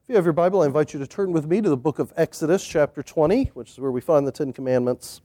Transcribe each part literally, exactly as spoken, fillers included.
If you have your Bible, I invite you to turn with me to the book of Exodus, chapter twenty, which is where we find the Ten Commandments.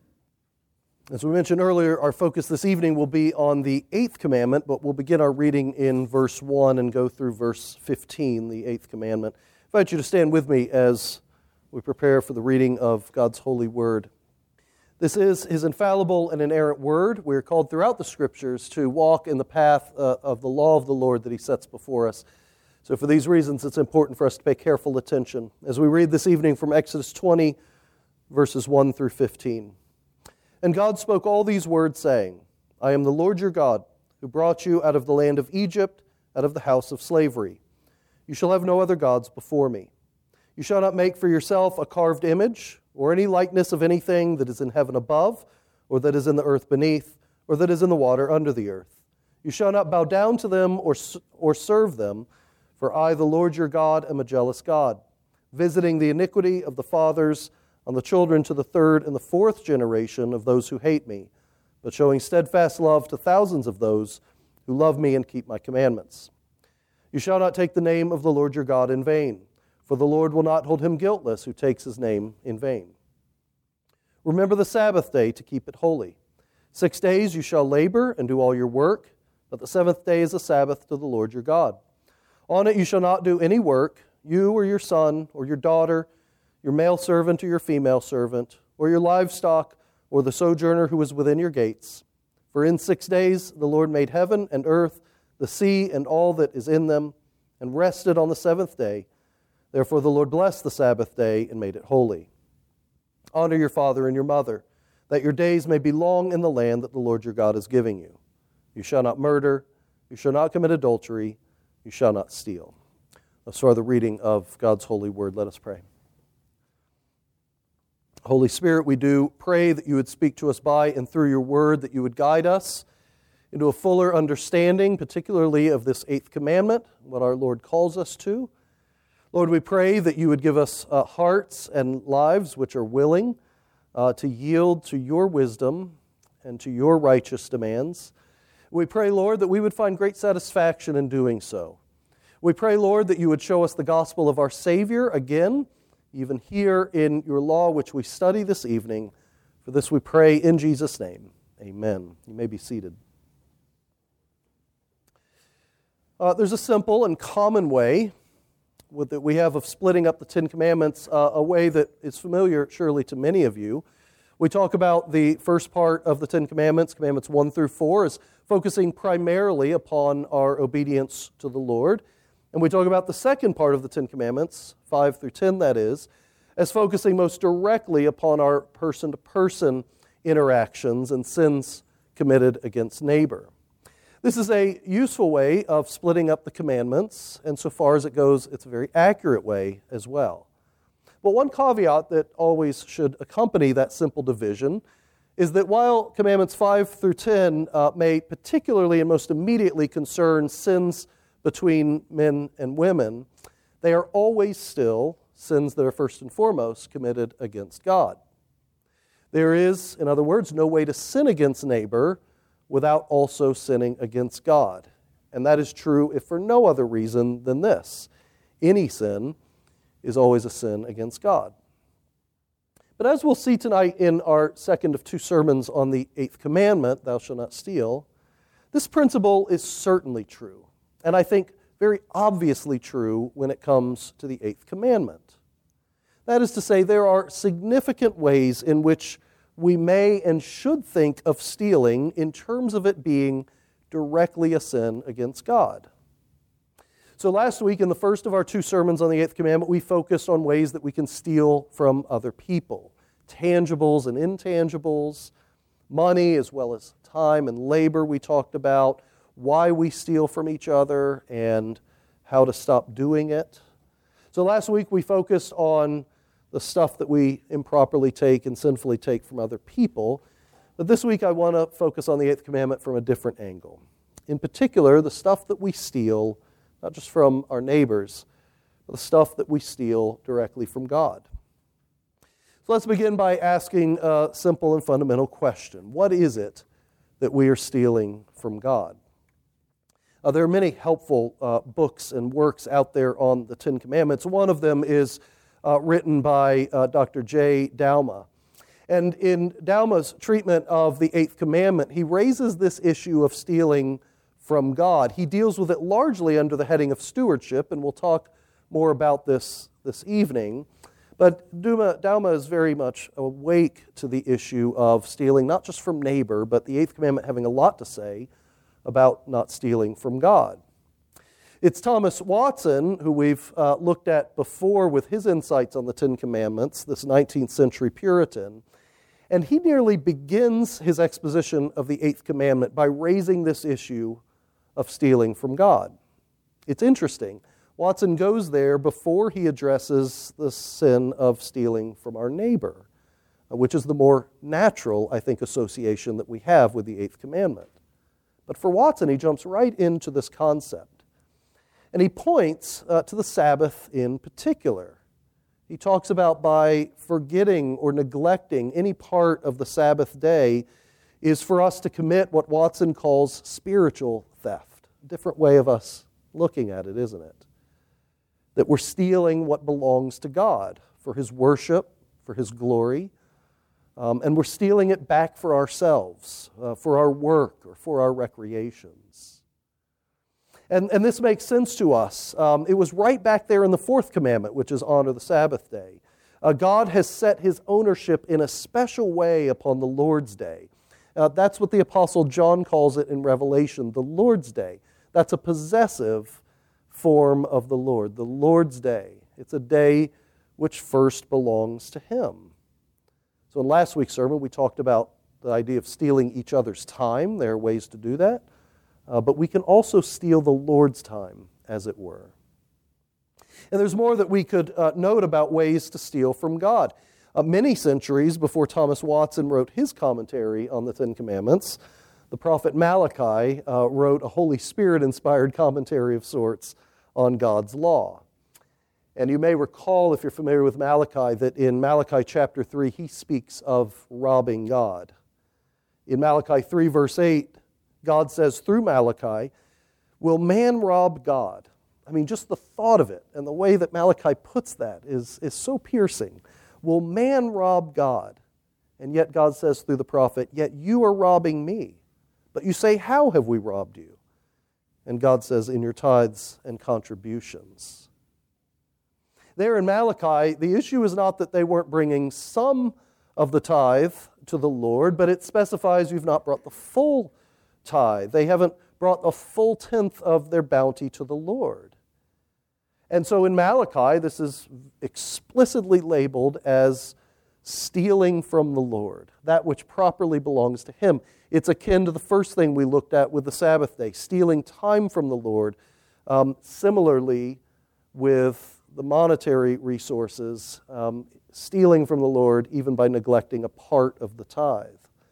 As we mentioned earlier, our focus this evening will be on the eighth commandment, but we'll begin our reading in verse one and go through verse fifteen, the eighth commandment. I invite you to stand with me as we prepare for the reading of God's holy word. This is His infallible and inerrant word. We are called throughout the Scriptures to walk in the path uh, of the law of the Lord that He sets before us. So for these reasons, it's important for us to pay careful attention as we read this evening from Exodus twenty, verses one through fifteen. And God spoke all these words, saying, I am the Lord your God, who brought you out of the land of Egypt, out of the house of slavery. You shall have no other gods before me. You shall not make for yourself a carved image, or any likeness of anything that is in heaven above, or that is in the earth beneath, or that is in the water under the earth. You shall not bow down to them or, or serve them, for I, the Lord your God, am a jealous God, visiting the iniquity of the fathers on the children to the third and the fourth generation of those who hate me, but showing steadfast love to thousands of those who love me and keep my commandments. You shall not take the name of the Lord your God in vain, for the Lord will not hold him guiltless who takes his name in vain. Remember the Sabbath day to keep it holy. Six days you shall labor and do all your work, but the seventh day is a Sabbath to the Lord your God. On it you shall not do any work, you or your son or your daughter, your male servant or your female servant, or your livestock, or the sojourner who is within your gates. For in six days the Lord made heaven and earth, the sea and all that is in them, and rested on the seventh day. Therefore the Lord blessed the Sabbath day and made it holy. Honor your father and your mother, that your days may be long in the land that the Lord your God is giving you. You shall not murder, you shall not commit adultery, you shall not steal. Thus far the reading of God's holy word. Let us pray. Holy Spirit, we do pray that you would speak to us by and through your word, that you would guide us into a fuller understanding, particularly of this eighth commandment, what our Lord calls us to. Lord, we pray that you would give us uh, hearts and lives which are willing uh, to yield to your wisdom and to your righteous demands. We pray, Lord, that we would find great satisfaction in doing so. We pray, Lord, that you would show us the gospel of our Savior again, even here in your law, which we study this evening. For this we pray in Jesus' name. Amen. You may be seated. Uh, there's a simple and common way with, that we have of splitting up the Ten Commandments, uh, a way that is familiar surely to many of you. We talk about the first part of the Ten Commandments, Commandments one through four, as focusing primarily upon our obedience to the Lord. And we talk about the second part of the Ten Commandments, five through ten that is, as focusing most directly upon our person-to-person interactions and sins committed against neighbor. This is a useful way of splitting up the commandments, and so far as it goes, it's a very accurate way as well. But one caveat that always should accompany that simple division is that while Commandments five through ten uh, may particularly and most immediately concern sins between men and women, they are always still sins that are first and foremost committed against God. There is, in other words, no way to sin against neighbor without also sinning against God. And that is true if for no other reason than this. Any sin is always a sin against God. But as we'll see tonight in our second of two sermons on the eighth commandment, thou shalt not steal, this principle is certainly true, and I think very obviously true when it comes to the eighth commandment. That is to say, there are significant ways in which we may and should think of stealing in terms of it being directly a sin against God. So last week, in the first of our two sermons on the eighth commandment, we focused on ways that we can steal from other people. Tangibles and intangibles, money as well as time and labor we talked about, why we steal from each other, and how to stop doing it. So last week we focused on the stuff that we improperly take and sinfully take from other people. But this week I want to focus on the eighth commandment from a different angle. In particular, the stuff that we steal not just from our neighbors, but the stuff that we steal directly from God. So let's begin by asking a simple and fundamental question. What is it that we are stealing from God? Uh, there are many helpful uh, books and works out there on the Ten Commandments. One of them is uh, written by uh, Doctor J. Dauma. And in Dauma's treatment of the Eighth Commandment, he raises this issue of stealing from God. He deals with it largely under the heading of stewardship, and we'll talk more about this this evening. But Dauma, Dauma is very much awake to the issue of stealing, not just from neighbor, but the Eighth Commandment having a lot to say about not stealing from God. It's Thomas Watson, who we've uh, looked at before with his insights on the Ten Commandments, this nineteenth century Puritan, and he nearly begins his exposition of the Eighth Commandment by raising this issue of stealing from God. It's interesting. Watson goes there before he addresses the sin of stealing from our neighbor, which is the more natural, I think, association that we have with the Eighth Commandment. But for Watson, he jumps right into this concept. And he points uh, to the Sabbath in particular. He talks about by forgetting or neglecting any part of the Sabbath day is for us to commit what Watson calls spiritual theft. A different way of us looking at it, isn't it? That we're stealing what belongs to God for His worship, for His glory, Um, and we're stealing it back for ourselves, uh, for our work, or for our recreations. And, and this makes sense to us. Um, it was right back there in the fourth commandment, which is honor the Sabbath day. Uh, God has set His ownership in a special way upon the Lord's day. Uh, that's what the Apostle John calls it in Revelation, the Lord's day. That's a possessive form of the Lord, the Lord's day. It's a day which first belongs to Him. So in last week's sermon, we talked about the idea of stealing each other's time. There are ways to do that. Uh, but we can also steal the Lord's time, as it were. And there's more that we could uh, note about ways to steal from God. Uh, many centuries before Thomas Watson wrote his commentary on the Ten Commandments, the prophet Malachi uh, wrote a Holy Spirit-inspired commentary of sorts on God's law. And you may recall, if you're familiar with Malachi, that in Malachi chapter three, he speaks of robbing God. In Malachi three, verse eight, God says through Malachi, will man rob God? I mean, just the thought of it and the way that Malachi puts that is, is so piercing. Will man rob God? And yet God says through the prophet, yet you are robbing me. But you say, how have we robbed you? And God says, in your tithes and contributions. There in Malachi, the issue is not that they weren't bringing some of the tithe to the Lord, but it specifies you've not brought the full tithe. They haven't brought a full tenth of their bounty to the Lord. And so in Malachi, this is explicitly labeled as stealing from the Lord, that which properly belongs to Him. It's akin to the first thing we looked at with the Sabbath day, stealing time from the Lord. Um, similarly, with the monetary resources, um, stealing from the Lord even by neglecting a part of the tithe.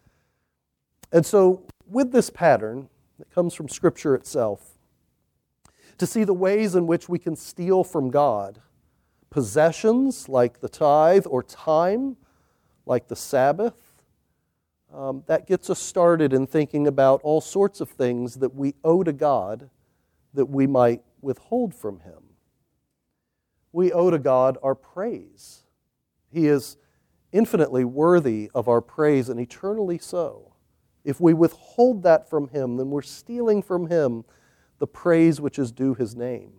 And so with this pattern that comes from Scripture itself, to see the ways in which we can steal from God possessions like the tithe or time like the Sabbath, um, that gets us started in thinking about all sorts of things that we owe to God that we might withhold from Him. We owe to God our praise. He is infinitely worthy of our praise and eternally so. If we withhold that from Him, then we're stealing from Him the praise which is due His name.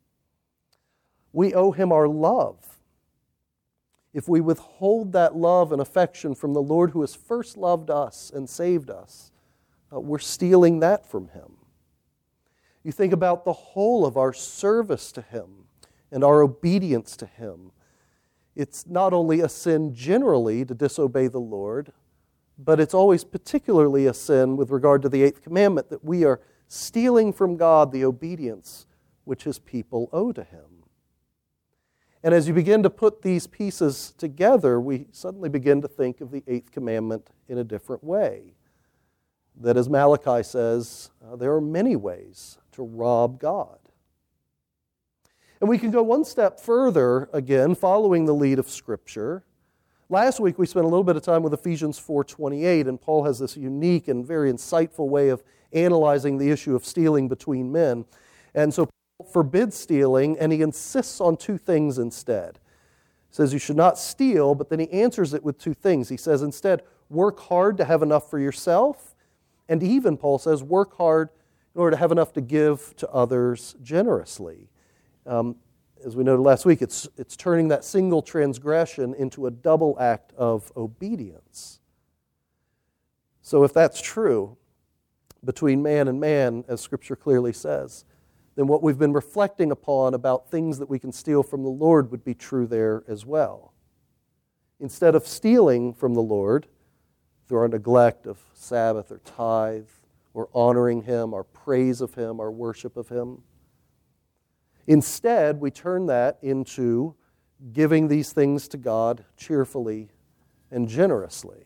We owe Him our love. If we withhold that love and affection from the Lord who has first loved us and saved us, uh, we're stealing that from Him. You think about the whole of our service to Him and our obedience to Him. It's not only a sin generally to disobey the Lord, but it's always particularly a sin with regard to the Eighth Commandment that we are stealing from God the obedience which His people owe to Him. And as you begin to put these pieces together, we suddenly begin to think of the Eighth Commandment in a different way. That, as Malachi says, uh, there are many ways to rob God. And we can go one step further, again, following the lead of Scripture. Last week we spent a little bit of time with Ephesians four twenty-eight, and Paul has this unique and very insightful way of analyzing the issue of stealing between men. And so Paul forbids stealing, and he insists on two things instead. He says you should not steal, but then he answers it with two things. He says instead, work hard to have enough for yourself, and even, Paul says, work hard in order to have enough to give to others generously. Um, as we noted last week, it's, it's turning that single transgression into a double act of obedience. So if that's true between man and man, as Scripture clearly says, then what we've been reflecting upon about things that we can steal from the Lord would be true there as well. Instead of stealing from the Lord through our neglect of Sabbath or tithe, or honoring Him, our praise of Him, our worship of Him, instead we turn that into giving these things to God cheerfully and generously.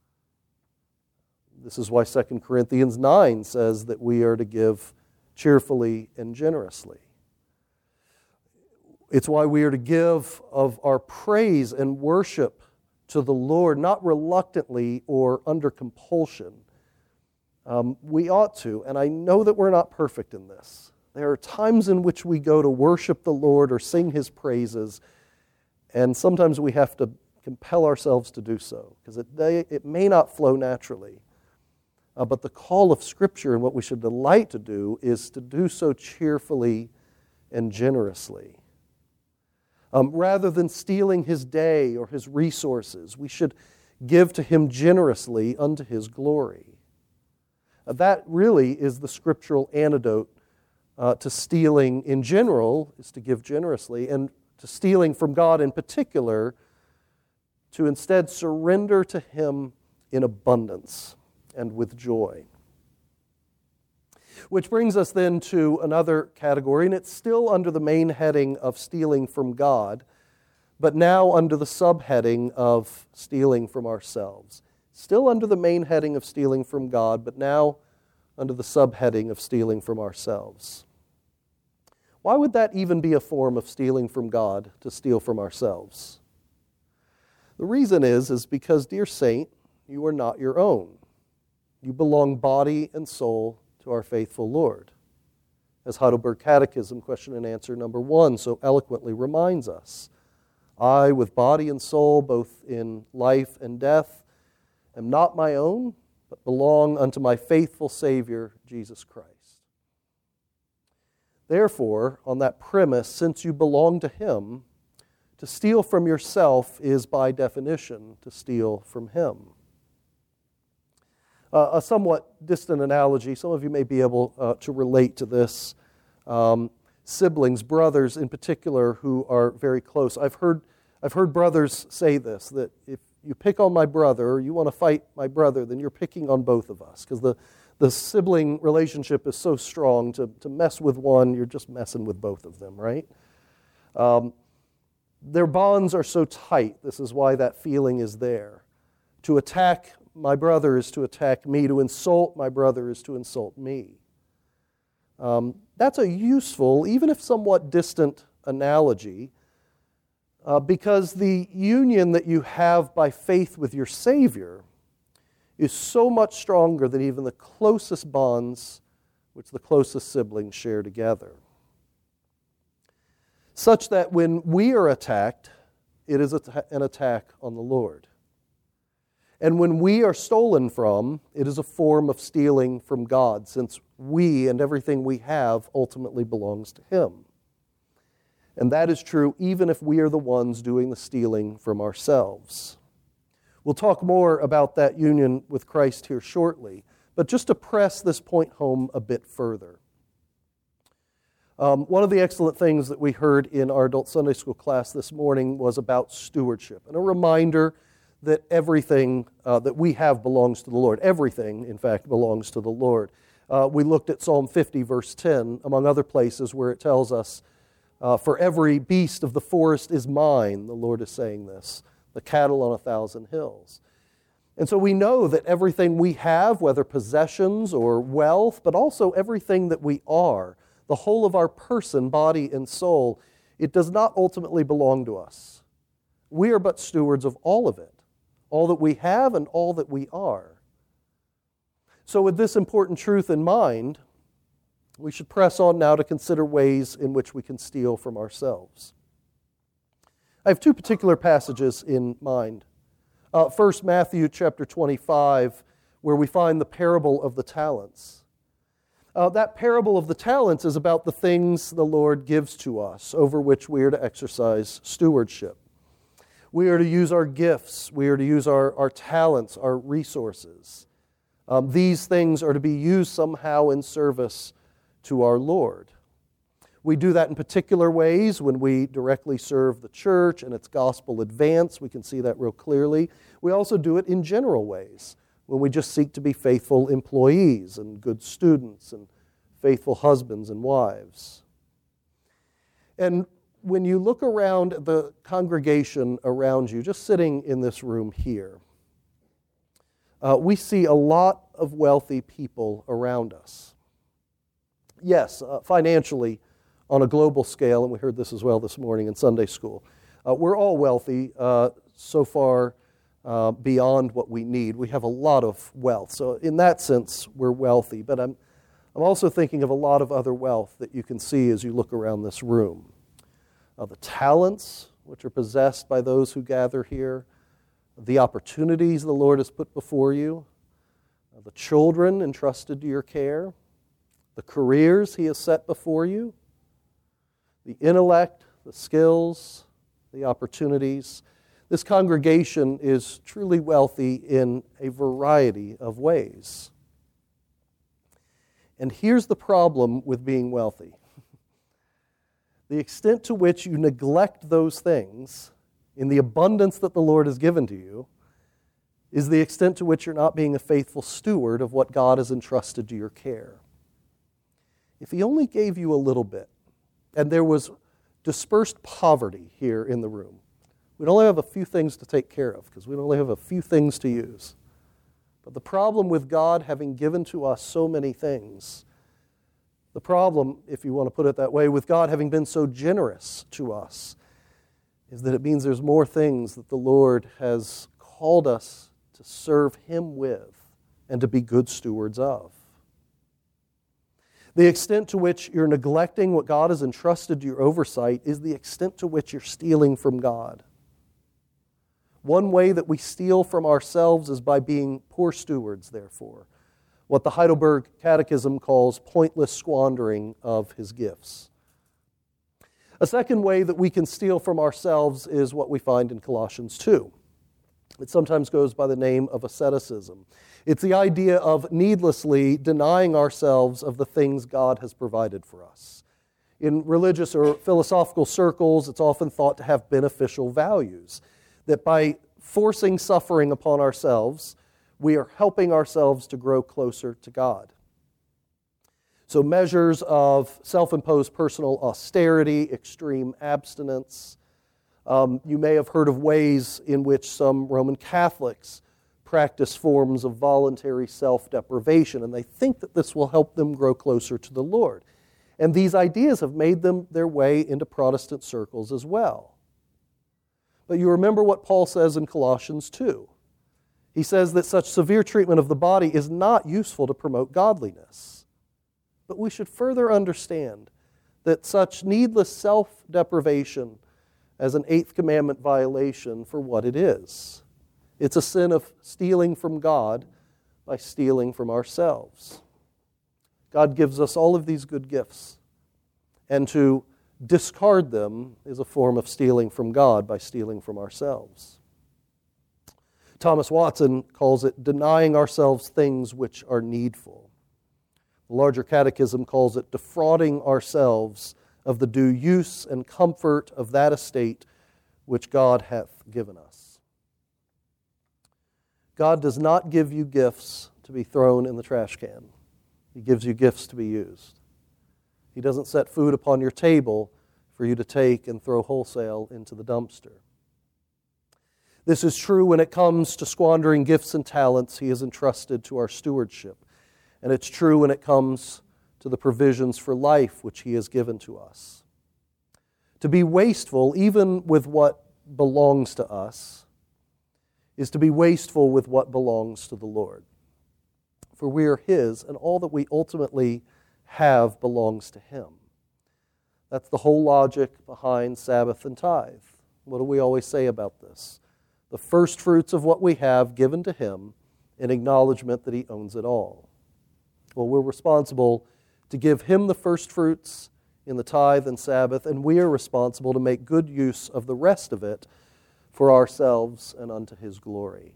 This is why Second Corinthians nine says that we are to give cheerfully and generously. It's why we are to give of our praise and worship to the Lord, not reluctantly or under compulsion. Um, we ought to, and I know that we're not perfect in this. There are times in which we go to worship the Lord or sing His praises, and sometimes we have to compel ourselves to do so, because it, it may not flow naturally. Uh, but the call of Scripture and what we should delight to do is to do so cheerfully and generously. Um, rather than stealing His day or His resources, we should give to Him generously unto His glory. Uh, that really is the scriptural antidote uh, to stealing in general, is to give generously, and to stealing from God in particular, to instead surrender to Him in abundance and with joy. Which brings us then to another category, and it's still under the main heading of stealing from God, but now under the subheading of stealing from ourselves. Still under the main heading of stealing from God, but now under the subheading of stealing from ourselves. Why would that even be a form of stealing from God, to steal from ourselves? The reason is, is because, dear saint, you are not your own. You belong body and soul to our faithful Lord. As Heidelberg Catechism, question and answer number one, so eloquently reminds us. I, with body and soul, both in life and death, am not my own, but belong unto my faithful Savior, Jesus Christ. Therefore, on that premise, since you belong to Him, to steal from yourself is by definition to steal from Him. Uh, a somewhat distant analogy, some of you may be able uh, to relate to this. Um, siblings, brothers in particular, who are very close. I've heard, I've heard brothers say this, that if you pick on my brother, or you want to fight my brother, then you're picking on both of us. Because the, the sibling relationship is so strong, to, to mess with one, you're just messing with both of them, right? Um, their bonds are so tight, this is why that feeling is there. To attack my brother is to attack me. To insult my brother is to insult me. Um, that's a useful, even if somewhat distant, analogy uh, because the union that you have by faith with your Savior is so much stronger than even the closest bonds which the closest siblings share together. Such that when we are attacked, it is an attack on the Lord. And when we are stolen from, it is a form of stealing from God, since we and everything we have ultimately belongs to Him. And that is true even if we are the ones doing the stealing from ourselves. We'll talk more about that union with Christ here shortly, but just to press this point home a bit further. Um, one of the excellent things that we heard in our adult Sunday school class this morning was about stewardship, and a reminder that everything uh, that we have belongs to the Lord. Everything, in fact, belongs to the Lord. Uh, we looked at Psalm fifty, verse ten, among other places where it tells us, uh, for every beast of the forest is mine, the Lord is saying this, the cattle on a thousand hills. And so we know that everything we have, whether possessions or wealth, but also everything that we are, the whole of our person, body, and soul, it does not ultimately belong to us. We are but stewards of all of it. All that we have and all that we are. So with this important truth in mind, we should press on now to consider ways in which we can steal from ourselves. I have two particular passages in mind. Uh, first, Matthew chapter twenty-five, where we find the parable of the talents. Uh, that parable of the talents is about the things the Lord gives to us, over which we are to exercise stewardship. We are to use our gifts. We are to use our, our talents, our resources. Um, these things are to be used somehow in service to our Lord. We do that in particular ways when we directly serve the church and its gospel advance. We can see that real clearly. We also do it in general ways, when we just seek to be faithful employees and good students and faithful husbands and wives. And when you look around the congregation around you, just sitting in this room here, uh, we see a lot of wealthy people around us. Yes, uh, financially, on a global scale, and we heard this as well this morning in Sunday school, uh, we're all wealthy uh, so far uh, beyond what we need. We have a lot of wealth. So in that sense, we're wealthy. But I'm, I'm also thinking of a lot of other wealth that you can see as you look around this room. Uh, the talents which are possessed by those who gather here, the opportunities the Lord has put before you, uh, the children entrusted to your care, the careers He has set before you, the intellect, the skills, the opportunities. This congregation is truly wealthy in a variety of ways. And here's the problem with being wealthy. The extent to which you neglect those things in the abundance that the Lord has given to you is the extent to which you're not being a faithful steward of what God has entrusted to your care. If He only gave you a little bit, and there was dispersed poverty here in the room, we'd only have a few things to take care of because we'd only have a few things to use. But the problem with God having given to us so many things, the problem, if you want to put it that way, with God having been so generous to us, is that it means there's more things that the Lord has called us to serve Him with and to be good stewards of. The extent to which you're neglecting what God has entrusted to your oversight is the extent to which you're stealing from God. One way that we steal from ourselves is by being poor stewards, therefore, what the Heidelberg Catechism calls pointless squandering of His gifts. A second way that we can steal from ourselves is what we find in Colossians two. It sometimes goes by the name of asceticism. It's the idea of needlessly denying ourselves of the things God has provided for us. In religious or philosophical circles, it's often thought to have beneficial values, that by forcing suffering upon ourselves, we are helping ourselves to grow closer to God. So measures of self-imposed personal austerity, extreme abstinence. Um, you may have heard of ways in which some Roman Catholics practice forms of voluntary self-deprivation, and they think that this will help them grow closer to the Lord. And these ideas have made them their way into Protestant circles as well. But you remember what Paul says in Colossians two. He says that such severe treatment of the body is not useful to promote godliness. But we should further understand that such needless self-deprivation as an Eighth Commandment violation for what it is. It's a sin of stealing from God by stealing from ourselves. God gives us all of these good gifts, and to discard them is a form of stealing from God by stealing from ourselves. Thomas Watson calls it denying ourselves things which are needful. The larger catechism calls it defrauding ourselves of the due use and comfort of that estate which God hath given us. God does not give you gifts to be thrown in the trash can. He gives you gifts to be used. He doesn't set food upon your table for you to take and throw wholesale into the dumpster. This is true when it comes to squandering gifts and talents He has entrusted to our stewardship. And it's true when it comes to the provisions for life which He has given to us. To be wasteful, even with what belongs to us, is to be wasteful with what belongs to the Lord. for we are His, and all that we ultimately have belongs to Him. That's the whole logic behind Sabbath and tithe. What do we always say about this? The first fruits of what we have given to Him in acknowledgement that He owns it all. Well, we're responsible to give Him the first fruits in the tithe and Sabbath, and we are responsible to make good use of the rest of it for ourselves and unto His glory.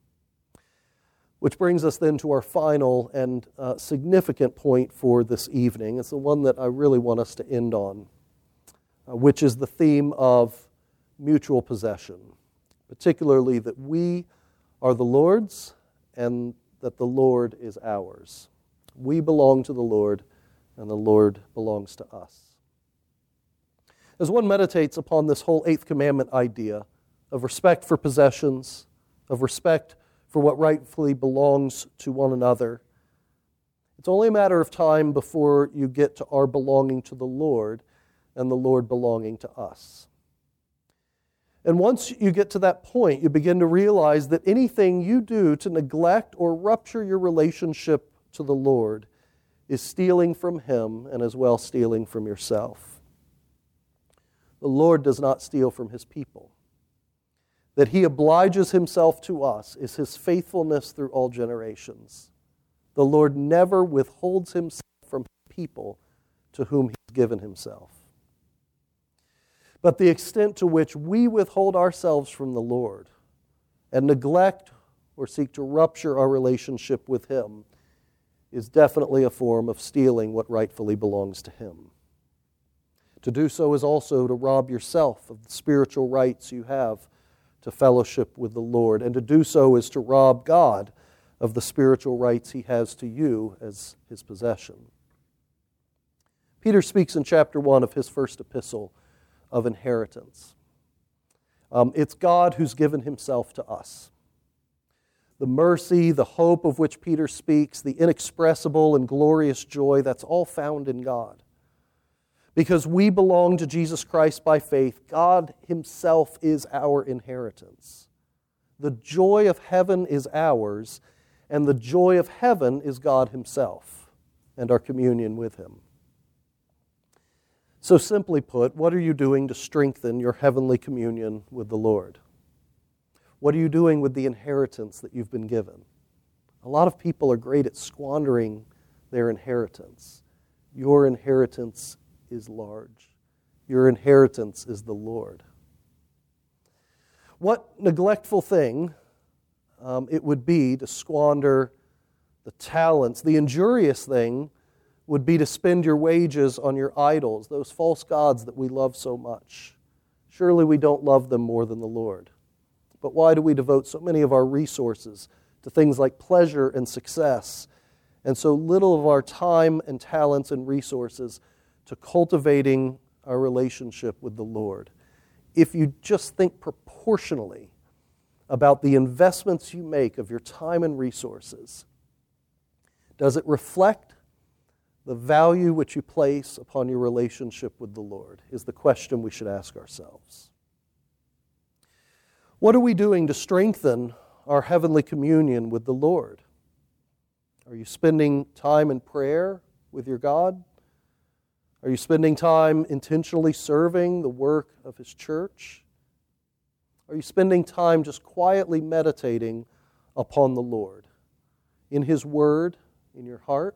Which brings us then to our final and uh, significant point for this evening. It's the one that I really want us to end on, uh, which is the theme of mutual possession, particularly that we are the Lord's and that the Lord is ours. We belong to the Lord, and the Lord belongs to us. As one meditates upon this whole Eighth Commandment idea of respect for possessions, of respect for what rightfully belongs to one another, it's only a matter of time before you get to our belonging to the Lord and the Lord belonging to us. And once you get to that point, you begin to realize that anything you do to neglect or rupture your relationship to the Lord is stealing from Him and as well stealing from yourself. The Lord does not steal from His people. That He obliges Himself to us is His faithfulness through all generations. The Lord never withholds Himself from people to whom He has given Himself. But the extent to which we withhold ourselves from the Lord and neglect or seek to rupture our relationship with Him is definitely a form of stealing what rightfully belongs to Him. To do so is also to rob yourself of the spiritual rights you have to fellowship with the Lord, and to do so is to rob God of the spiritual rights He has to you as His possession. Peter speaks in chapter one of his first epistle of inheritance. Um, it's God who's given Himself to us. The mercy, the hope of which Peter speaks, the inexpressible and glorious joy, that's all found in God. Because we belong to Jesus Christ by faith, God Himself is our inheritance. The joy of heaven is ours, and the joy of heaven is God Himself and our communion with Him. So simply put, what are you doing to strengthen your heavenly communion with the Lord? What are you doing with the inheritance that you've been given? A lot of people are great at squandering their inheritance. Your inheritance is large. Your inheritance is the Lord. What neglectful thing um, it would be to squander the talents. The injurious thing would be to spend your wages on your idols, those false gods that we love so much. Surely we don't love them more than the Lord. But why do we devote so many of our resources to things like pleasure and success, and so little of our time and talents and resources to cultivating our relationship with the Lord? If you just think proportionally about the investments you make of your time and resources, does it reflect the value which you place upon your relationship with the Lord? Is the question we should ask ourselves. What are we doing to strengthen our heavenly communion with the Lord? Are you spending time in prayer with your God? Are you spending time intentionally serving the work of His church? Are you spending time just quietly meditating upon the Lord, in His Word, in your heart?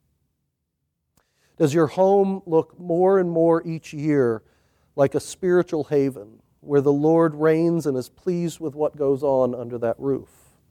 Does your home look more and more each year like a spiritual haven where the Lord reigns and is pleased with what goes on under that roof?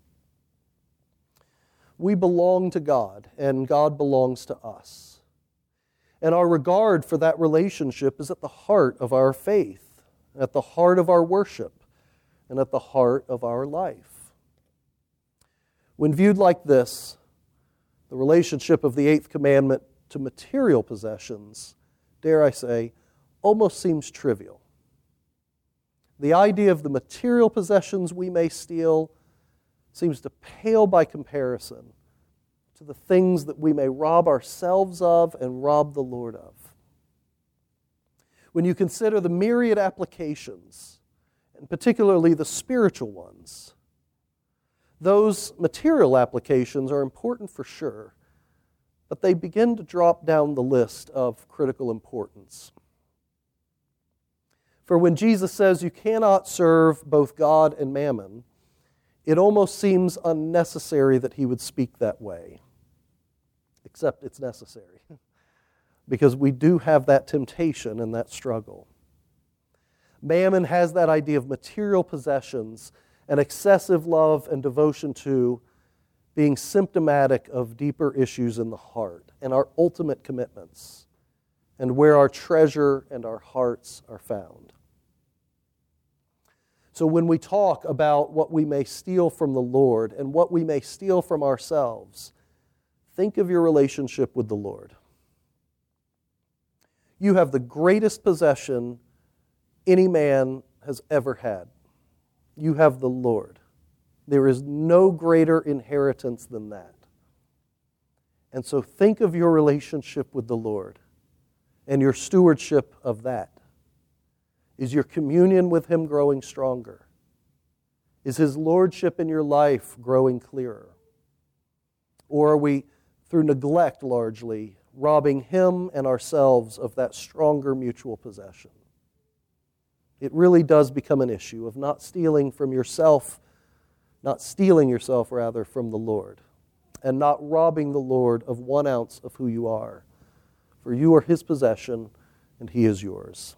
We belong to God, and God belongs to us. And our regard for that relationship is at the heart of our faith, at the heart of our worship, and at the heart of our life. When viewed like this, the relationship of the Eighth Commandment to material possessions, dare I say, almost seems trivial. The idea of the material possessions we may steal seems to pale by comparison to the things that we may rob ourselves of and rob the Lord of. When you consider the myriad applications, and particularly the spiritual ones, those material applications are important for sure, but they begin to drop down the list of critical importance. For when Jesus says you cannot serve both God and mammon, it almost seems unnecessary that he would speak that way. Except it's necessary, because we do have that temptation and that struggle. Mammon has that idea of material possessions and excessive love and devotion to being symptomatic of deeper issues in the heart and our ultimate commitments and where our treasure and our hearts are found. So when we talk about what we may steal from the Lord and what we may steal from ourselves, think of your relationship with the Lord. You have the greatest possession any man has ever had. You have the Lord. There is no greater inheritance than that. And so think of your relationship with the Lord and your stewardship of that. Is your communion with Him growing stronger? Is His lordship in your life growing clearer? Or are we, through neglect largely, robbing Him and ourselves of that stronger mutual possession? It really does become an issue of not stealing from yourself, not stealing yourself, rather, from the Lord, and not robbing the Lord of one ounce of who you are. For you are His possession, and He is yours.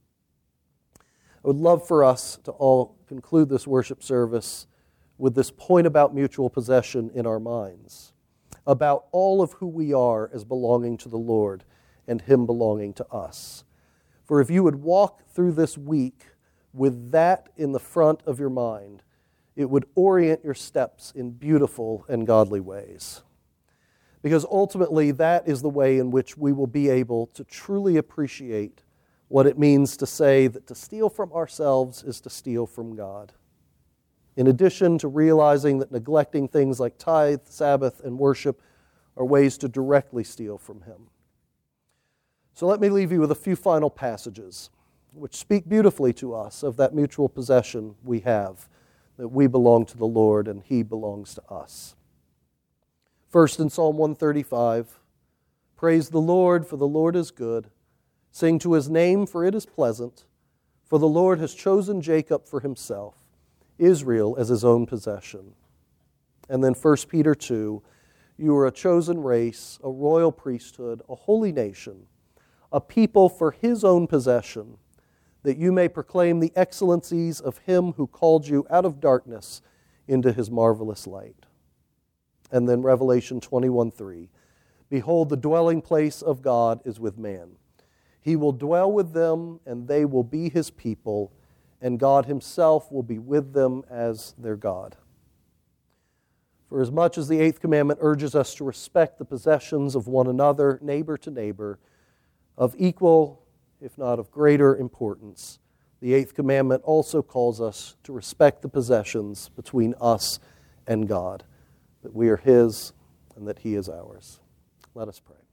I would love for us to all conclude this worship service with this point about mutual possession in our minds, about all of who we are as belonging to the Lord and Him belonging to us. For if you would walk through this week with that in the front of your mind, it would orient your steps in beautiful and godly ways. Because ultimately, that is the way in which we will be able to truly appreciate what it means to say that to steal from ourselves is to steal from God. In addition to realizing that neglecting things like tithe, Sabbath, and worship are ways to directly steal from Him. So let me leave you with a few final passages which speak beautifully to us of that mutual possession we have, that we belong to the Lord and He belongs to us. First, in Psalm one thirty-five, praise the Lord, for the Lord is good. Sing to His name, for it is pleasant. For the Lord has chosen Jacob for Himself, Israel as His own possession. And then First Peter two, you are a chosen race, a royal priesthood, a holy nation, a people for His own possession, that you may proclaim the excellencies of Him who called you out of darkness into His marvelous light. And then Revelation twenty-one three, behold, the dwelling place of God is with man. He will dwell with them, and they will be His people, and God Himself will be with them as their God. For as much as the eighth commandment urges us to respect the possessions of one another, neighbor to neighbor, of equal, if not of greater importance, the eighth commandment also calls us to respect the possessions between us and God, that we are His and that He is ours. Let us pray.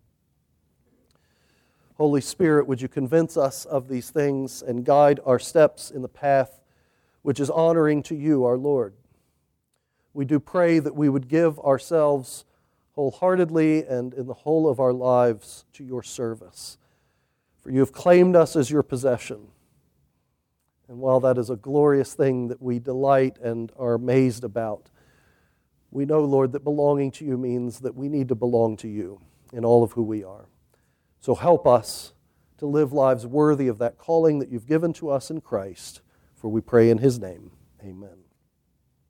Holy Spirit, would you convince us of these things and guide our steps in the path which is honoring to you, our Lord. We do pray that we would give ourselves wholeheartedly and in the whole of our lives to your service. For you have claimed us as your possession. And while that is a glorious thing that we delight and are amazed about, we know, Lord, that belonging to you means that we need to belong to you in all of who we are. So help us to live lives worthy of that calling that you've given to us in Christ, for we pray in His name. Amen.